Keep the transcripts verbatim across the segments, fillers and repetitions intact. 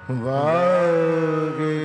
ਵਾਹਿਗੁਰੂ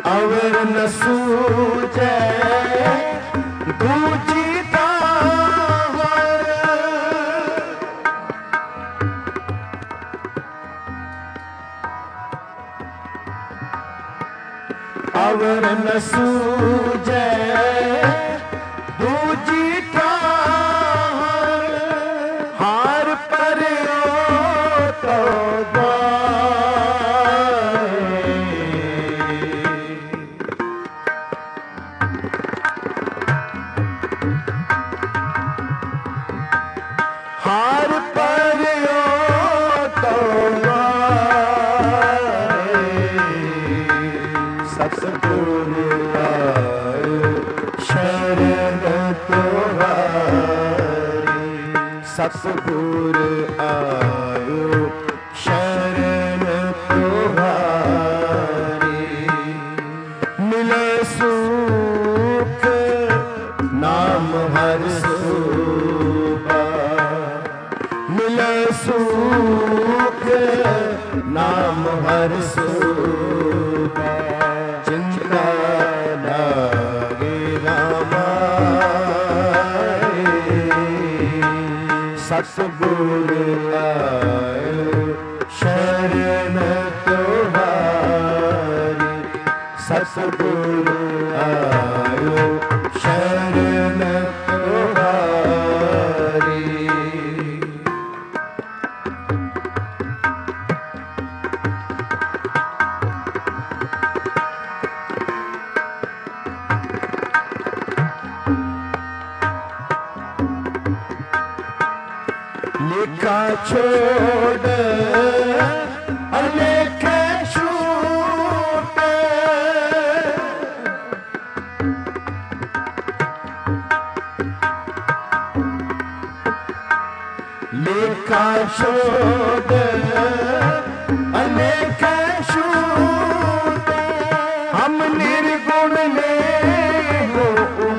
अवर न सूझे दूजी तावर, अवर न सूझे दूजी तावर, हार पर तो हार पर तो सतगुरु आयो शरण तुम्हारी, सतगुरु आयो शरण तुम्हारी। मिले सुख नाम हर सुबा, मिले सुख नाम हर सुबा, चिंता लागे रामाए, सतगुरु आयो शरण तुम्हारी, सतगुरु आयो शरण तुम्हारी। लेखा छोड़ अलेख छूट, लेखा छोड़ अलेख छूट, हम निर्गुण ले हो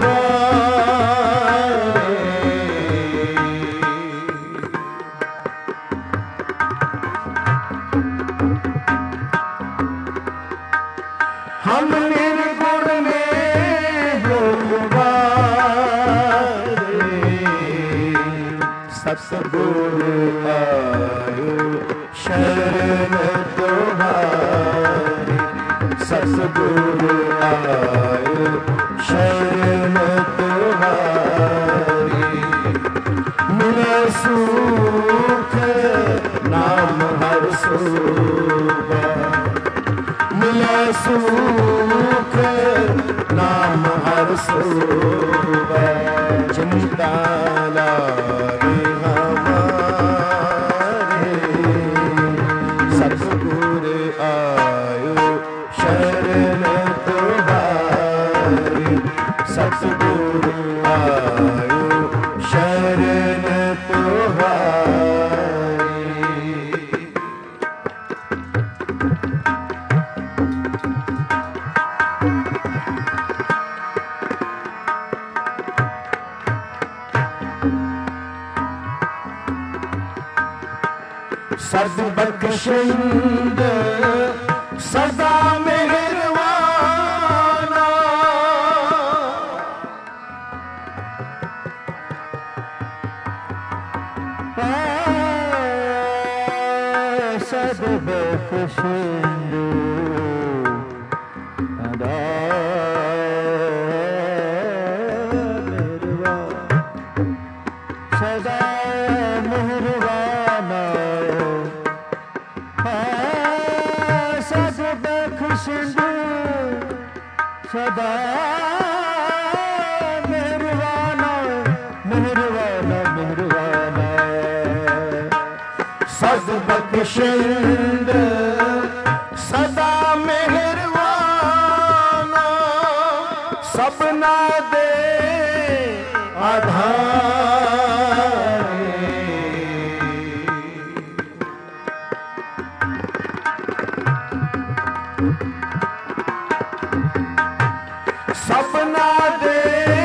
हम निर्गुण में हो उबारे, सतगुरु आयो शरण तुम्हारी, सतगुरु आयो शरण तुम्हारी। मिले सुख नाम हर सुबा, मिले सुख नाम हर सुबा, चिंता लागे हमारे, सतगुरु आयो शरण तुम्हारी, सतगुरु आयो शरण तुम्हारी। सद्बख्शिंद सदा मेहरबाना, सद्बख्शिंद सदा मेहरबाना, सदा मेहरबाना, सद्बख्शिंद सदा मेहरबाना, मेहरबाना मेहरबाना, सद्बख्शिंद सदा मेहरबाना, सबना दे आधारे, सपना दे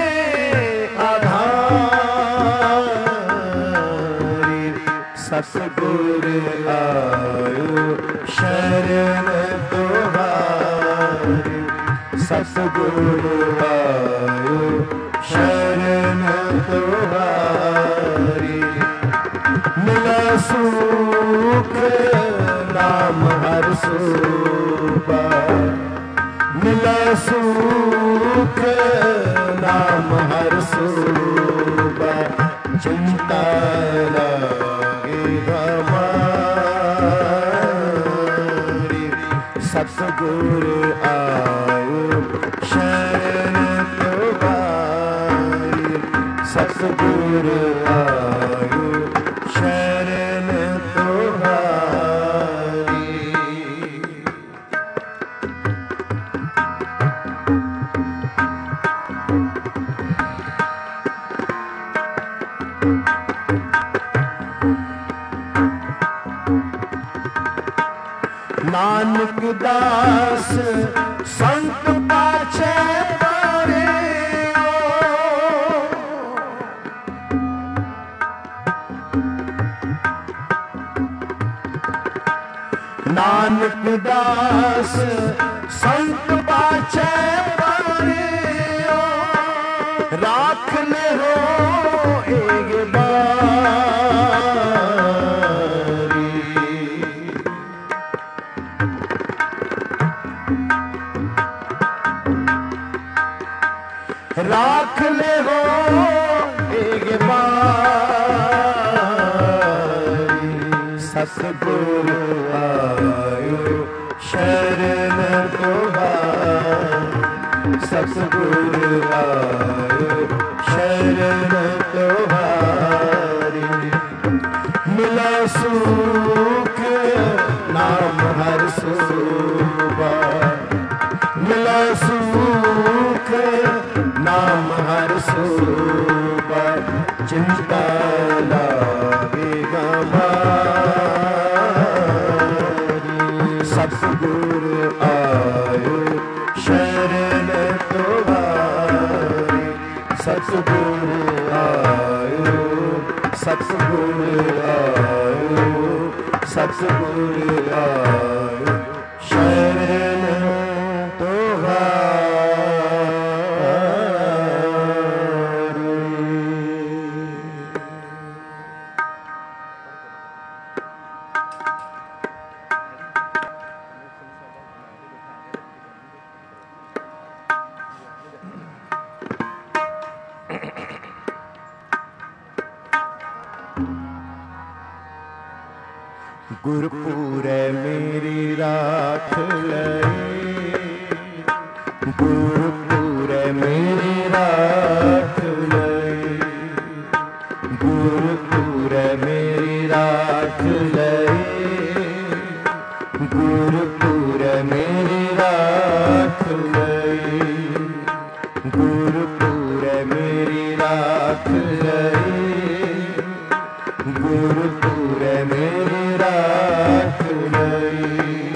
आधारी, सतगुरु आयो शरण तुम्हारी, सतगुरु आयो शरण तुम्हारी। मिला सुख नाम हर सुबा, मिला सुख नाम हर सुबा। चिंता लागे हमारी, सतगुरु आयो शरण तुम्हारी। सतगुरु आयो शरण तुम्हारी। नानक दास संत पाछे पड़े, नानक दास संत पाछे पड़े। राख ले हो एक बारी, राख ले हो एक बारी। सतगुरु आयो शरण तुम्हारी। सतगुरु आयो शरण तुम्हारी। मिला सुख नाम हर सुबा, मिला सुख नाम हर सुबा। चिंता लागे हमारी, सतगुरु आयो शरण तुम्हारी। सतगुरु आयो, सतगुरु आयो, सतगुरु आयो शरण तुम्हारी। गुरपुरे मेरी राख लई, गुरपुरे मेरी राख लई। गुरपुरे मेरी राख लई, गुरपुरे मेरी राख लई। गुरपुरे मेरी राख लई, गुरपुरे मेरी राख लई।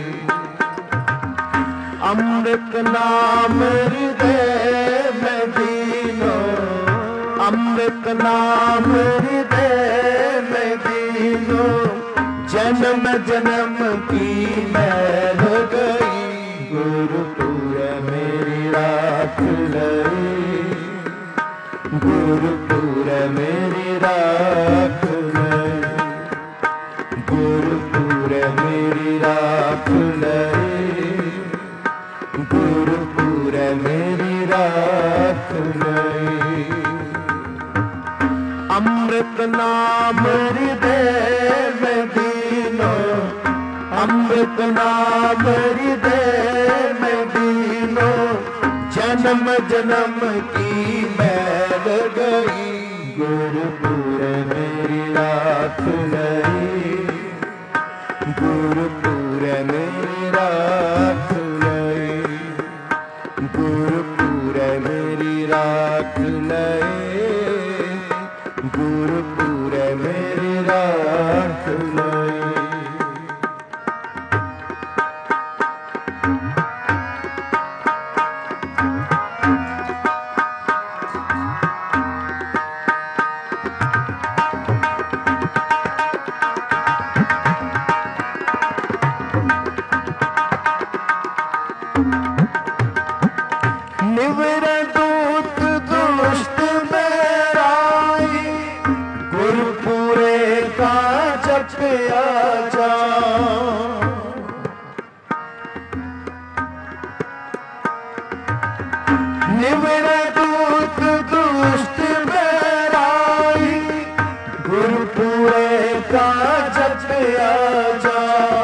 अमृत नाम हृदय में दीनो, अमृत नाम हृदय में दीनो। जन्म जन्म की मैल गई, गुरपुरे मेरी राख लई। गुरपुरे मेरी राख लई, गुरपुरे मेरी राख लई। गुरपुरे मेरी राख लई। अमृत नाम हृदय में दीनो, अमृत नाम हृदय में दीनो। जन्म जन्म की मैल गई, गुरपुरे मेरी राख लई। गुरपुरे मेरी राख लई, गुरपुरे मेरी राख लई। गुरपुरे मेरी राख लई। निवर दूत दुष्ट बैराई, गुरपुरे का जपिया जा। निवर दूत दुष्ट बैराई, गुरपुरे का जपिया जा।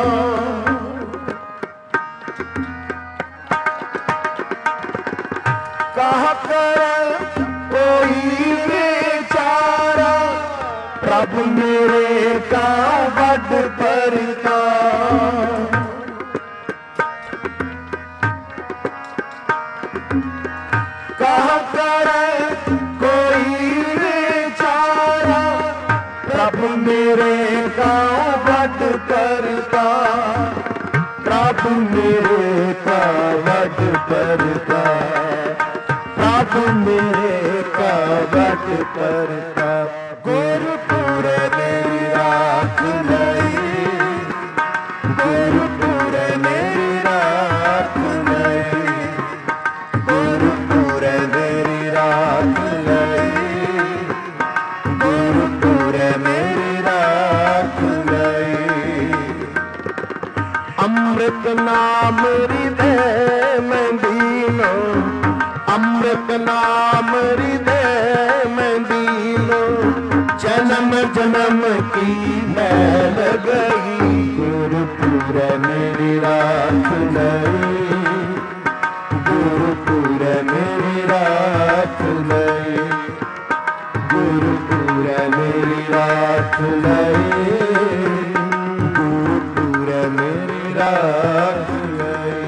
कहा कर कोई बेचारा, प्रभु मेरे का बड़ परता। कहा कर कोई बेचारा, प्रभु मेरे का बड़ परता। प्रभु मेरे का बड़ परता, प्रभु मेरे का बड़ परता। गुरपुर मेरी राख लई, गुरपुर मेरी राख लई, गुरपुर मेरी राख लई, गुरपुर मेरी राख लई। अमृत नाम हृदय में दीनो, अमृत नाम हृदय में दीनो, जन्म जन्म की मैल गई। गुरपुर मेरी राख लई, गुरपुर मेरी राख लई, गुरपुर मेरी राख लई, गुरपुर मेरी राख लई।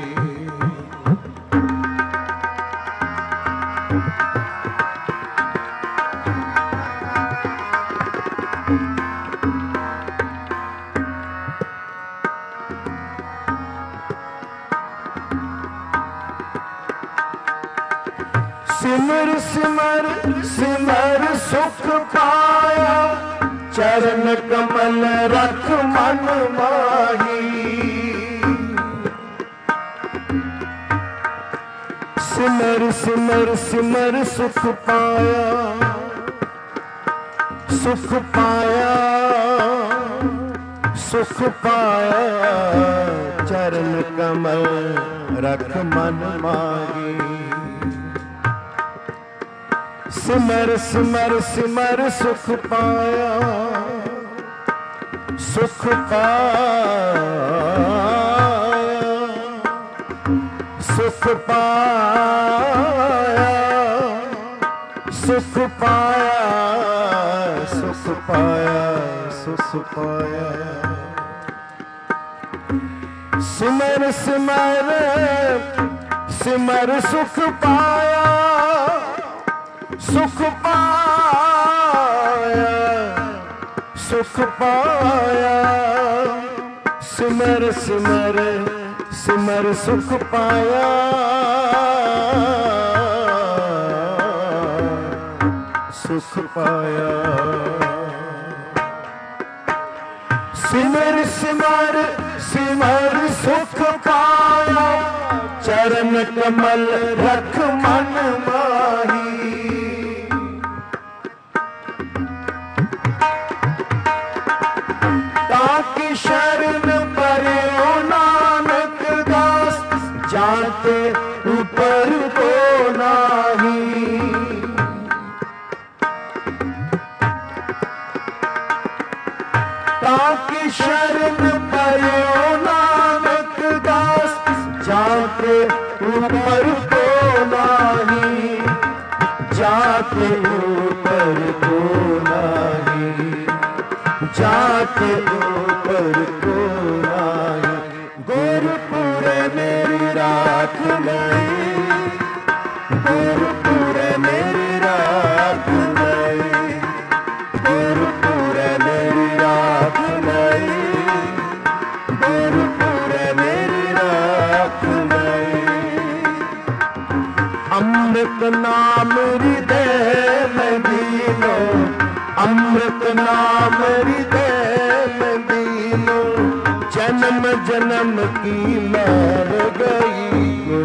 सिमर सिमर सिमर सुख पाया, चरण कमल रख मन माही। सिमर सिमर सिमर सुख पाया, सुख पाया, सुख पाया, चरण कमल रख मन माही। सिमर सिमर सिमर सुख पाया, सुख पाया, सुख पाया, सुख पाया, सुख पाया, सुख पाया। सिमर सिमर सिमर सुख पाया, सुख पाया, सुख पाया। सिमर सिमर सिमर सुख पाया, सुख पाया। सिमर सिमर सिमर सुख पाया, चरण कमल रख मन माही। ताकि शरण परो नानक दास, जाते ऊपर को नाही। ताकि शरण परो नानक दास, जाते ऊपर को नाही, जाते ऊपर को नाही, जाते ऊपर को नाही। गुरपुर मेरी राख लई, गुरपुर मेरी राख लई, गुरपुर मेरी राख लई, गुरपुर मेरी राख लई। अमृत नाम हृदय में दीनो, अमृत नाम हृदय में दीनो, जन्म जन्म की मैल गई।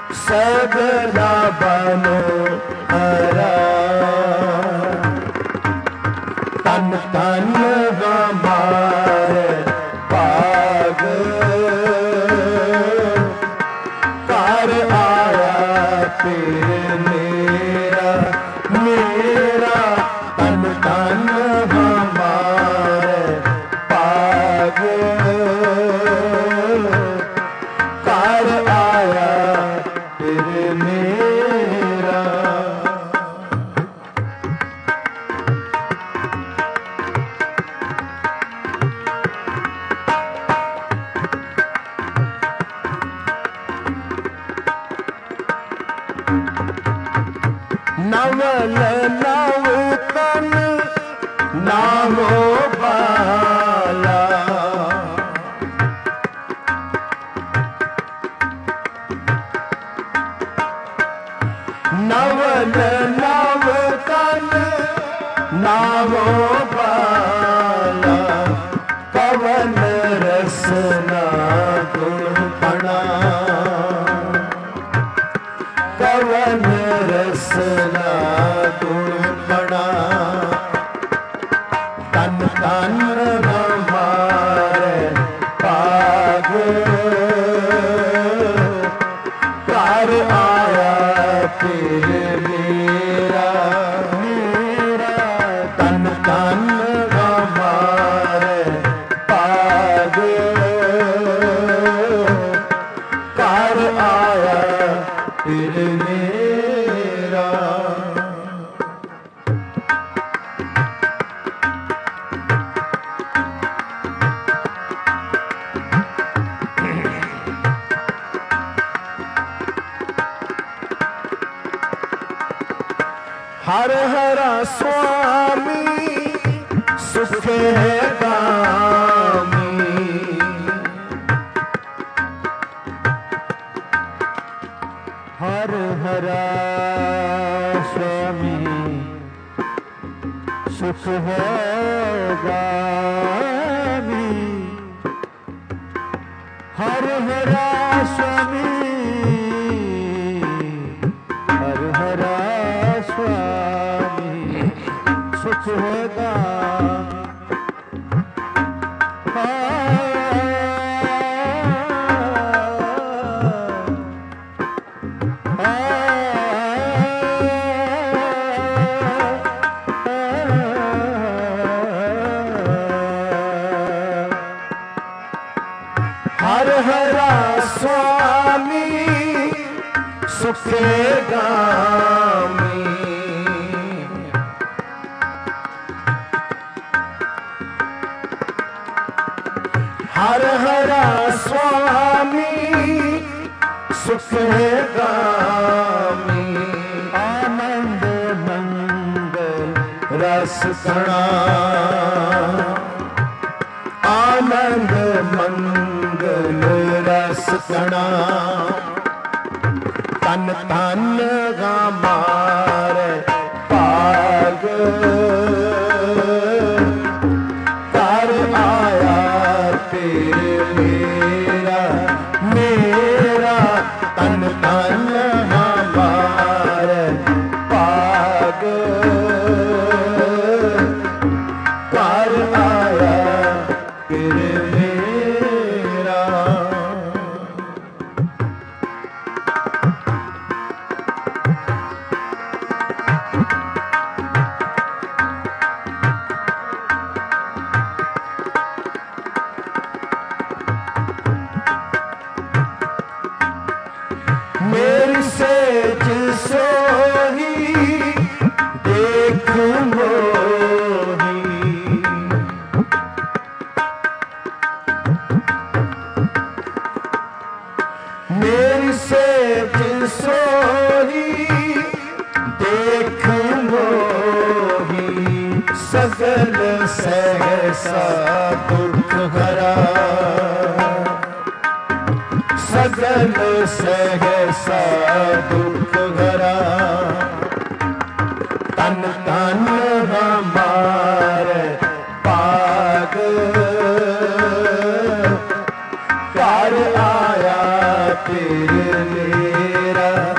सगला बनो हरा तन तन हमारे पाग कर आया फिर मेरा मेरा तन तन हमारे पाग कर आया फिर मेरा। नवल नव तन नामो बाला नवल नव तन नामो बाला पवन रसना गुणपणा पवन रसना गुणपणा तन तन हमारे पाग कर आया फिर मेरा मेरा तन तन हमारे पाग कर आया फिर मेरा। हर हरा स्वामी सुख है गामी हर हरा स्वामी सुख है गामी हर हरा स्वामी हर हरा स्वामी सुख है गामी हर हरा स्वामी सुख गामी हर हरा स्वामी सुख गामी आनंद मंगल रस कणा आनंद मंगल रस कणा तन तन हमारे पाग कर आया फिर मेरा मेरा तन तन हमारे पाग कर आया फिर मेरा। मेरी सेज सोही देख मोही मेरी सेज सोही देख मोही सगल सहसा दुख हरा सगल सहसा दुख हरा तन तन हमारे पाग कर आया फिर मेरा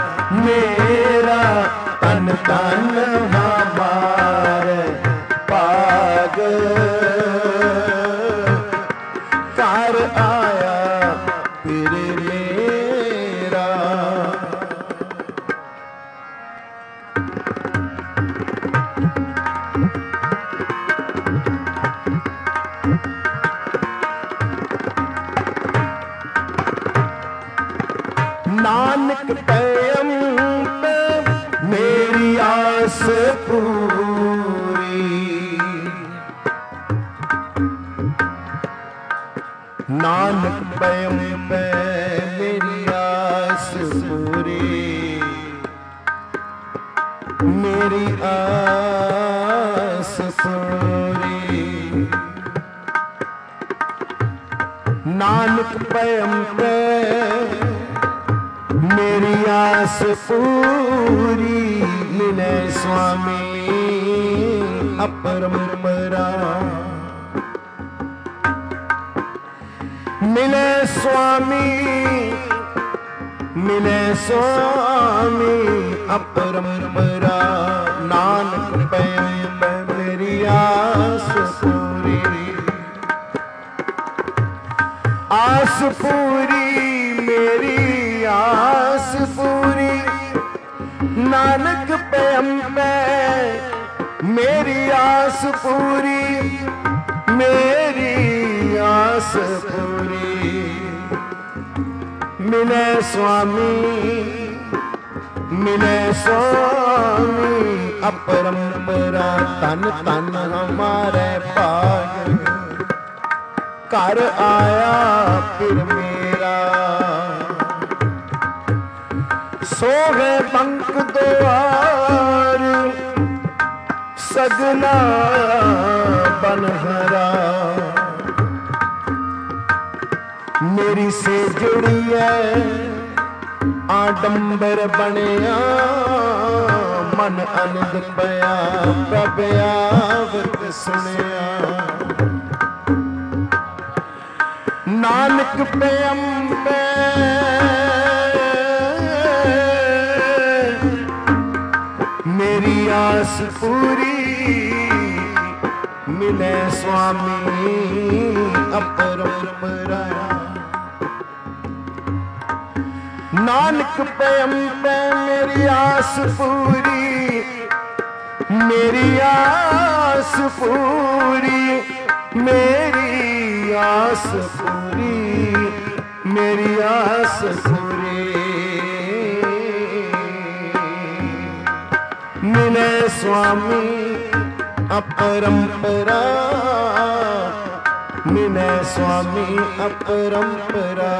नानक पैम पे मेरी आस पूरी। नानक पैम पे मेरी आस पूरी, मेरी आस पूरी। नानक पैम पे मेरी आस पूरी, मिले स्वामी अपरंपरा। मिले स्वामी, मिले स्वामी अपरंपरा। नानक पैम पे मेरी आस पूरी, आस पूरी मेरी आस पूरी। नानक पैम पे मेरी आस पूरी, मेरी आस पूरी। मिले स्वामी, मिले स्वामी अपरंपरा। तन तन हमारे भाग घर आया फिर मेरा। सोहे बंक द्वार सगना बनहरा। मेरी से जुड़ी है आडंबर बनिया, मन आनंद पया प्रभ आवत सुनिया। नानक पैम पे मेरी आस पूरी, मिले स्वामी अपरंपरा। नानक पैम पे मेरी आस पूरी, मेरी आस पूरी, मेरी आस पूरी, मेरी आस पूरी। मिले स्वामी अपरंपरा, मिले स्वामी अपरंपरा।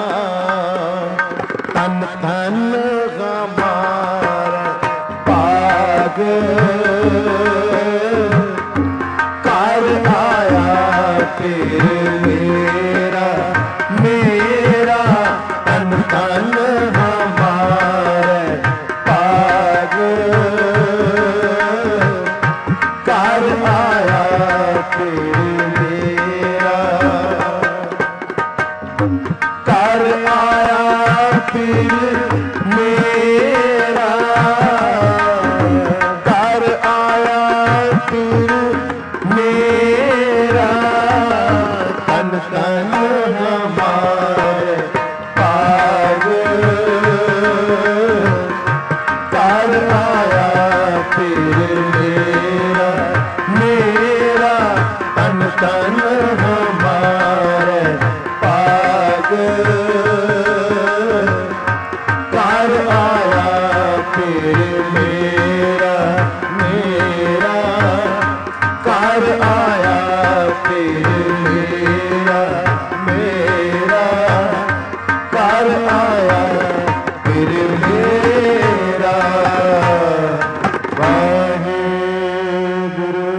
तन तन हमारा भाग कर आया फिर मेरा, मेरा तन तन हमारे भाग कर आया फिर मेरा, कर आया फिर मेरा, कर आया फिर मेरा। तन तन हमारे भाग कर आया फिर मेरा, मेरा तन तन हमारे भाग कर आया फिर मेरा, मेरा कर आया फिर मेरा, मेरा कर आया फिर मेरा। वाहेगुरु।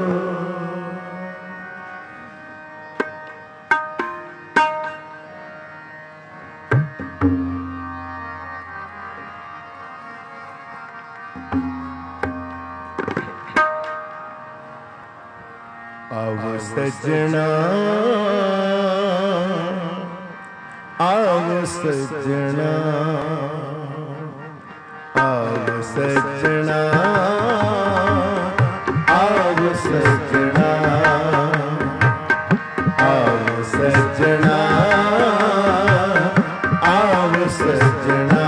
आव सजना, आव सजना, आव सजना, आव सजना, आव सजना, आव सजना,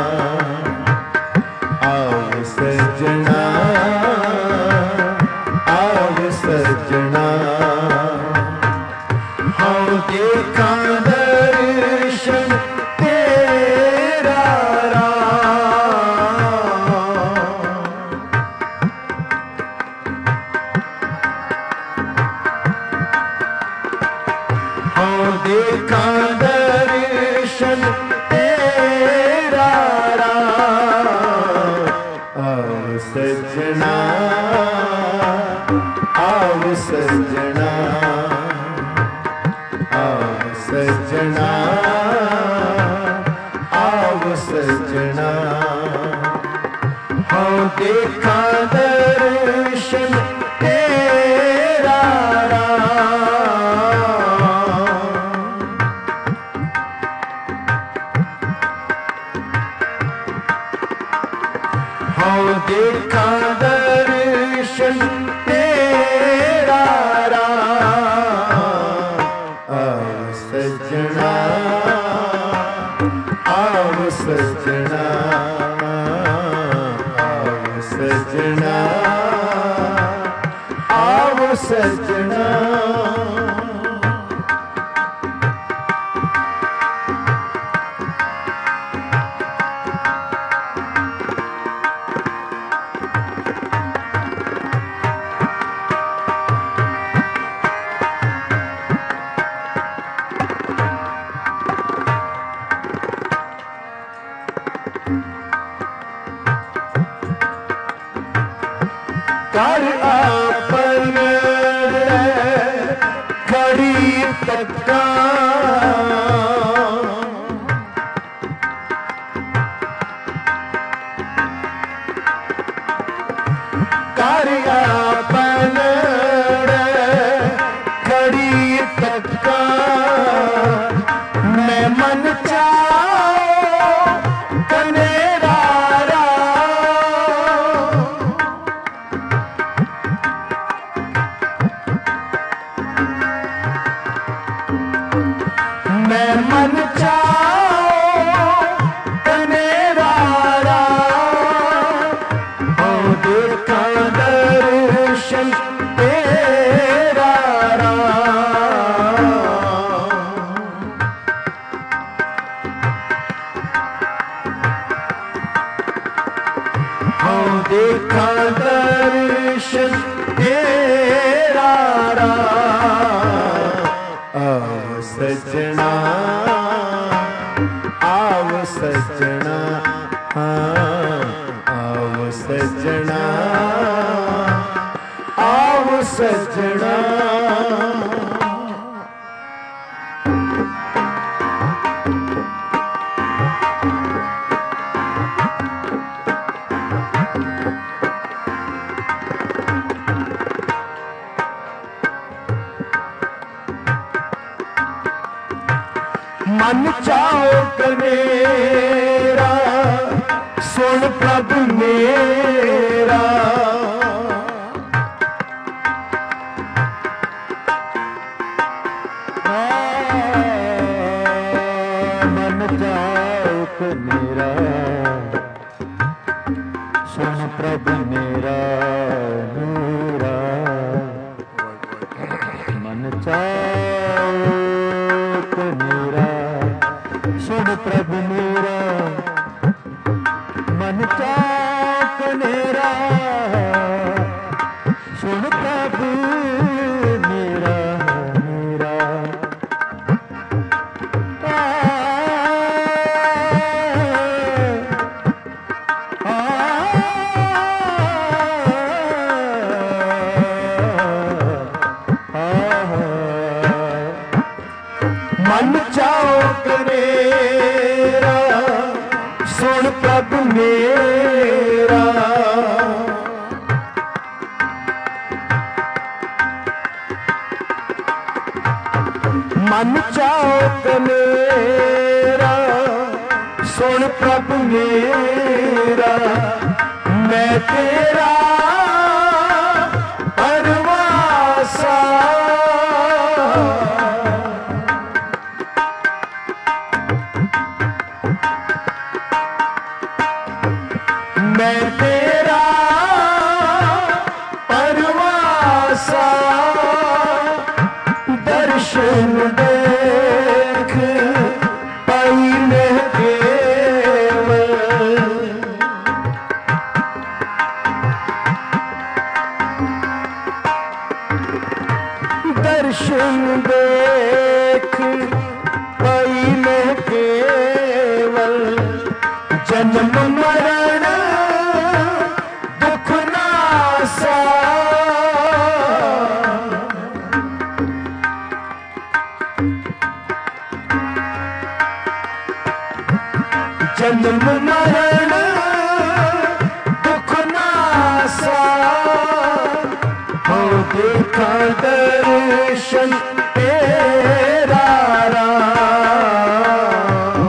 आव सजना, आव सजना। हाँ देखा दर्शन तेरा, सजना आव सजना आव सजना आव सजना हाँ देखा दर्शन तेरा हाँ देखा दर्शन तेरा आव सजना आव सजना आव सजना आव सजना कर आपन खड़ी तक्का कर आपन खड़ी तक्का मैं मन चाहो कनेरा मैं मन चाहो कनेरा हो देखा दर्शन तेरा हो देखा दर्शन तेरा आव सजना आव सजना आव सजना आव सजना मन चाहो कनेरा सुन प्रभु मेरा मन चाहो कनेरा सुन प्रभु मेरा मेरा मन चाहो कनेरा सुन प्रभु मेरा मन चाक मेरा सुन प्रभु मेरा मेरा आ, आ, आ, मन चाक मेरा सुन प्रभु मेरा मन चाक मेरा सुन प्रभु मेरा मैं तेरा परवासा मैं तेरा परवासा दर्शन देख पाइने केवल दर्शन देख पाइने केवल जन्म मरण सजन दुख नासा, हो देखा दर्शन तेरा राम।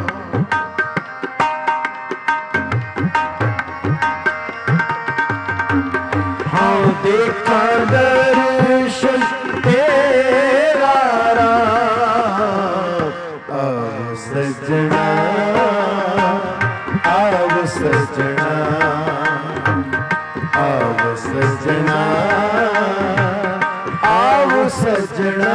हो देखा दर्शन तेरा राम। आओ सजना आओ सजना आओ सजना आओ सजना।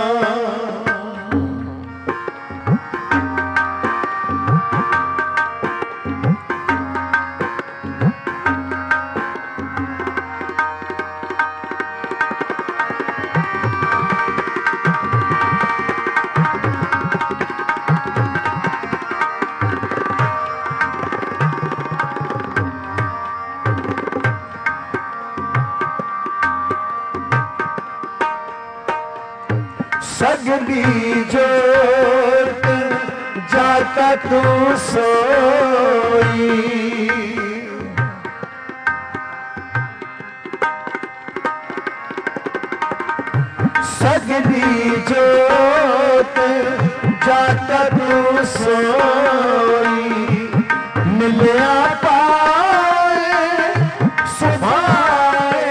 सगली जोत जाता तू सोई, सगली जोत जाता तू सोई। मिलया पाए सुभाए,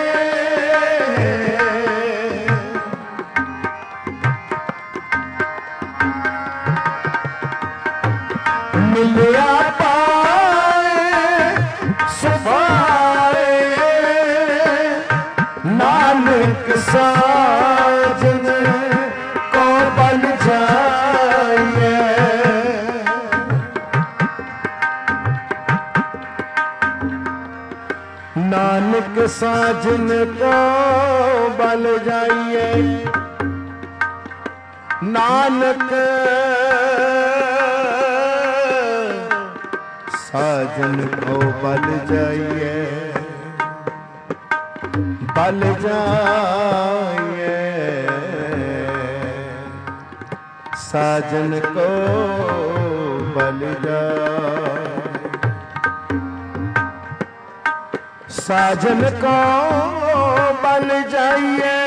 मिलया पाए सुभाए। नानक साजन को बन जाइए, नानक साजन को बल जाइए। नानक साजन को बल जाइए, बल जाइए। साजन को बल जाइए, साजन को बल जाइए।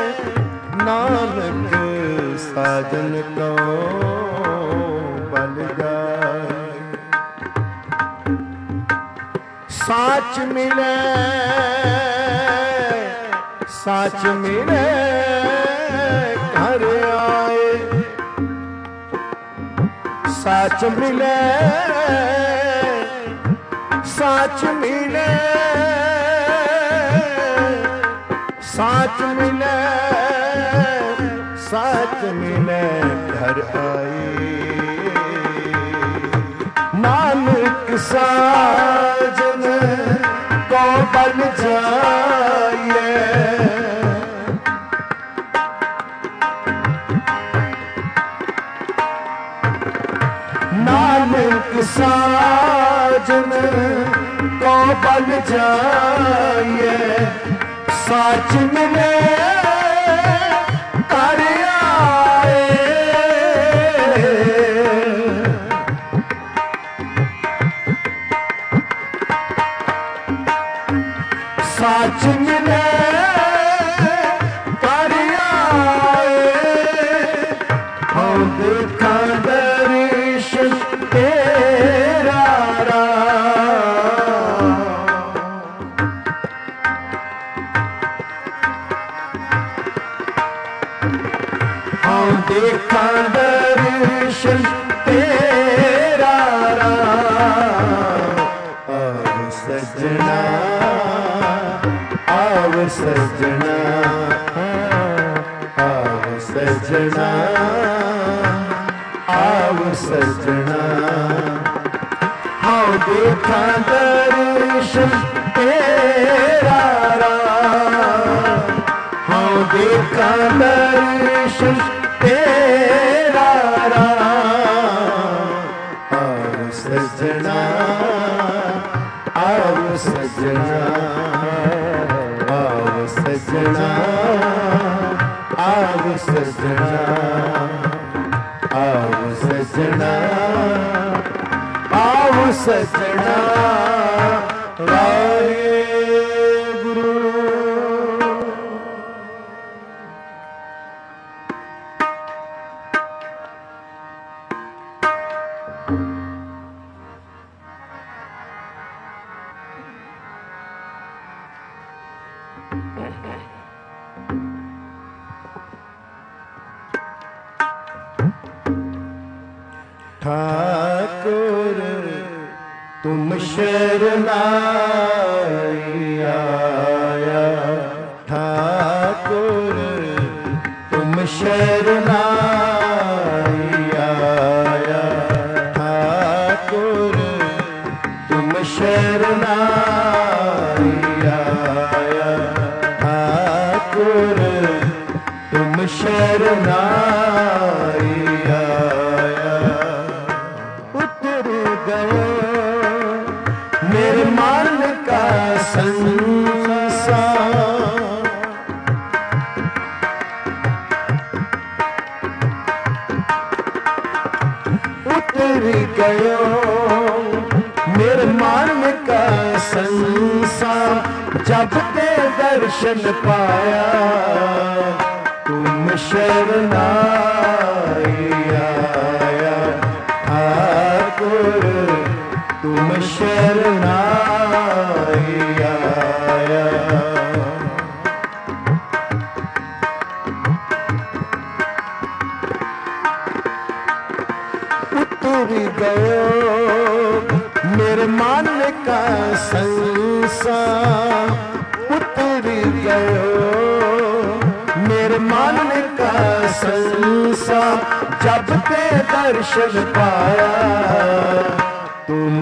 नानक साजन को बल जाइए। साच मिले साच मिले घर आए, साच मिले साच मिले साच मिले साच मिले घर आए। नानक साजन को बल जाइए, नानक साजन को बल जाइए। साच मिले कर आए, साच मिले कर आए। हो देखा दर्शन तेरा राम। हो देखा दर्शन तेरा राम। आओ सजना आओ सजना आओ सजना आओ सजना। आओ देखा दर्शन तेरा राम। आओ देखा दर्शन तेरा राम। आओ सजना आओ सजना आओ सजना आओ सजना आओ सजना आओ सजना वाहेगुरु। ठाकुर तुम शरणाई आया, ठाकुर तुम शरणाई आया, ठाकुर तुम शरणाई आया, ठाकुर तुम शरणाई आया। उतर गए मेरे मन का संसार, उतर गयो मेरे मन का संसार, जब ते दर्शन पाया तुम शरणाई आया, ठाकुर तुम शरणाई आया। उतर गयो मेरे मन का संसार, उतर गयो मेरे मन का संसार, जब ते दर्शन पाया तुम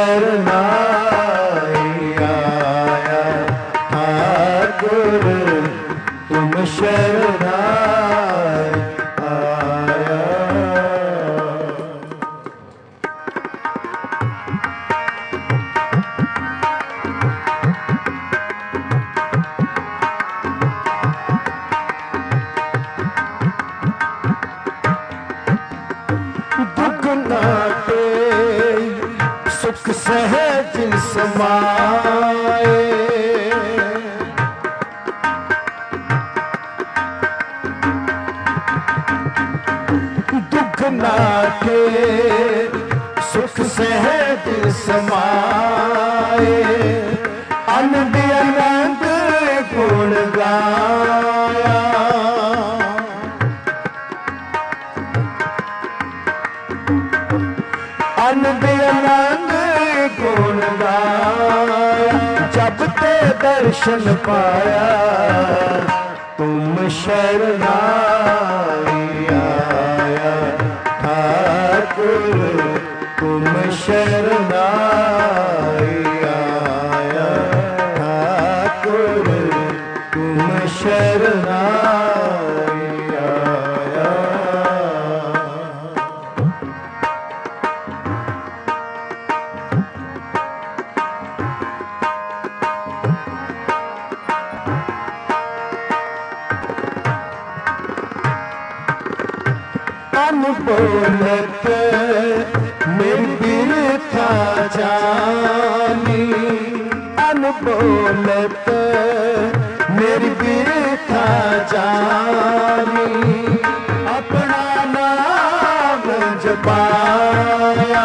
शरणाई आया, ठाकुर तुम शरणाई आया। दुगना पे सुख सहज समाए, दुगना के सुख सहज समाए, आनंद आनंद गुण गाया, आनंद आनंद गुण गाया, जब ते दर्शन पाया तुम शरणाई आया, ठाकुर तुम शरणाई आया, ठाकुर तुम शरणाई आया। अनबोलत मेरी बिरथा जानी, अनबोलत मेरी बिरथा जानी, अपना नाम जपाया,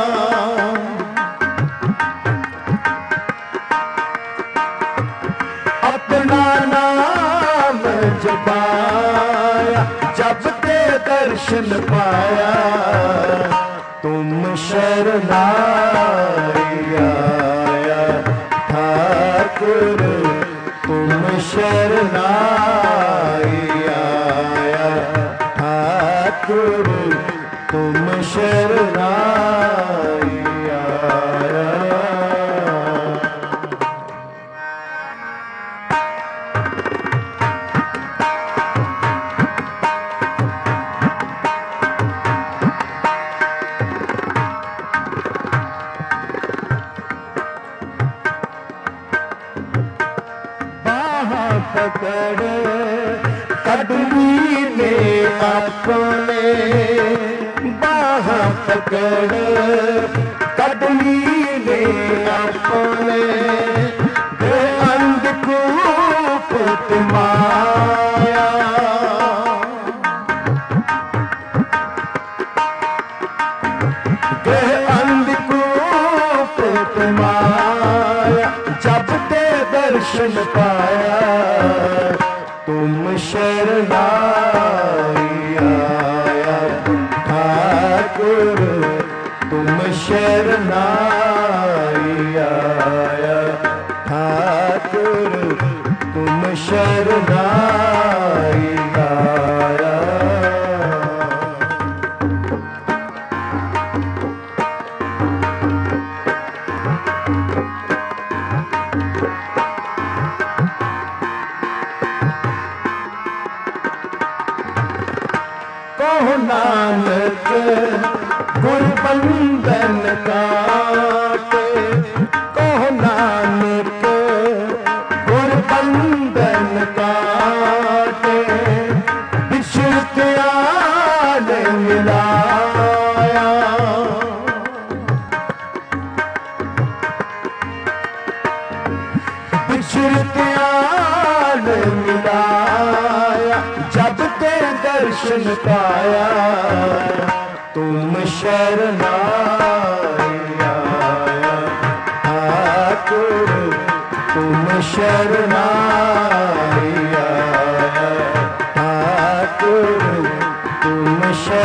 अपना नाम जपाया, जब ते दर्शन पाया तुम शरणाई आया, ठाकुर तुम शरणाई आया, ठाकुर तुम शरणाई आया। पकड़ कदमी ने अपने, बाह पकड़ आदमी ने अपने अंधकूप माया अंधकूप माया जब ते दर्शन पाया तुम शरणाई आया ठाकुर तुम शरणाई आया ठाकुर तुम शरणाई आया। कहो नानक गुरबंधन काटे कहो नानक गुरबंधन काटे बिछड़ते आने मिलाया बिछड़ते आने मिलाया जब ते दर्शन पाया तुम शरणाई आया ठाकुर तुम शरणाई आया ठाकुर तुम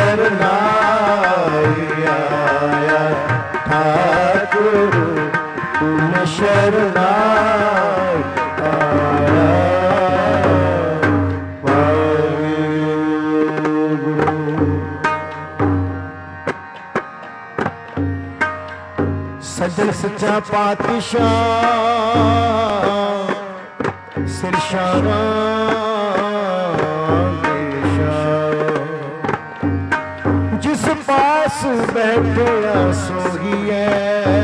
शरणाई आया ठाकुर तुम शरणाई आया। सज्जन सच्चा पातशाह सिर शाना जिस पास बैठे सोही है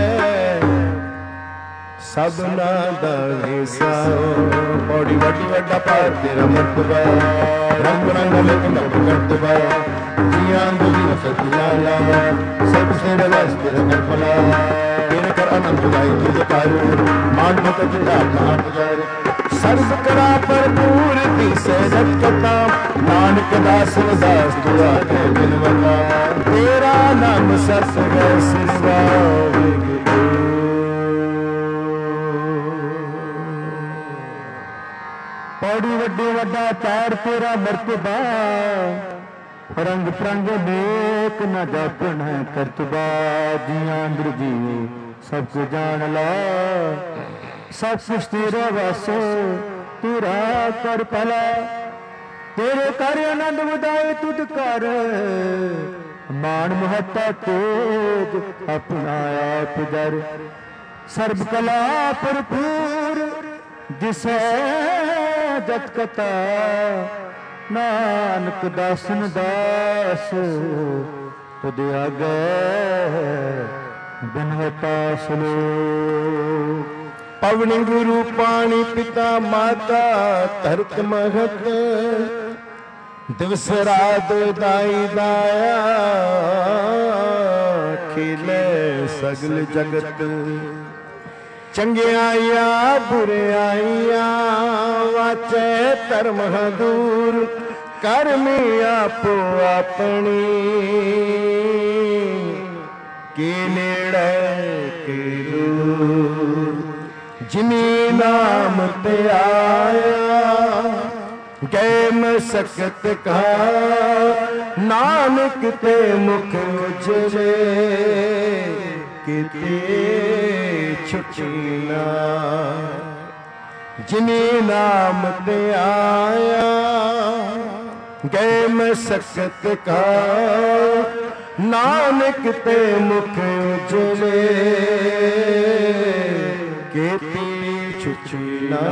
सबना दा हिस्सा बड़ी वड्डी वड्डा पार तेरा मर्तबा रंग रंग लेकिन करतबा जियां गुली नफत लाला सब तेरे वास्ते रंग फला तेरे कर अनंत गाई तुझ पार मान मत जुदा मान कर सर्व करा भरपूर दी सहजत कथा नानक दास दास तू आखे बिनवता तेरा नाम सत है सिरवा बड़ी वड्डी वड्डा पैर तेरा मर्तबा रंग प्रंग नेक न जापन है करतबा जिया अंदर जी सब कुछ जान ला सब कुछ तेरा वासो तेरा कर पला तेरे कर आनंद उदाए तुद कर मान महत्ता तेज अपना आप दर सर्व कला भरपूर जिसे जत कथा नानक दासन दास तुद आगे बिनवता सलोक पवन गुरु पानी पिता माता धरत महत दिवस रात दाई दाया खिले सगल जगत चंगियाइया बुरियाइया वाचे धर्म दूर करमी आपो अपनी के नेड़े के दूर जिनी नाम ते आया गए मसकत का नानक ते मुख उजले किते छुट्टीना जिनी नाम ते आया गए मसकत का नानक ते मुख उजले केती छुट्टीना।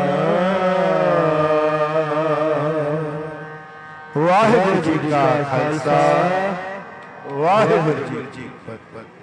वाहिगुरू जी का खालसा वाहिगुरू जी की फतेह।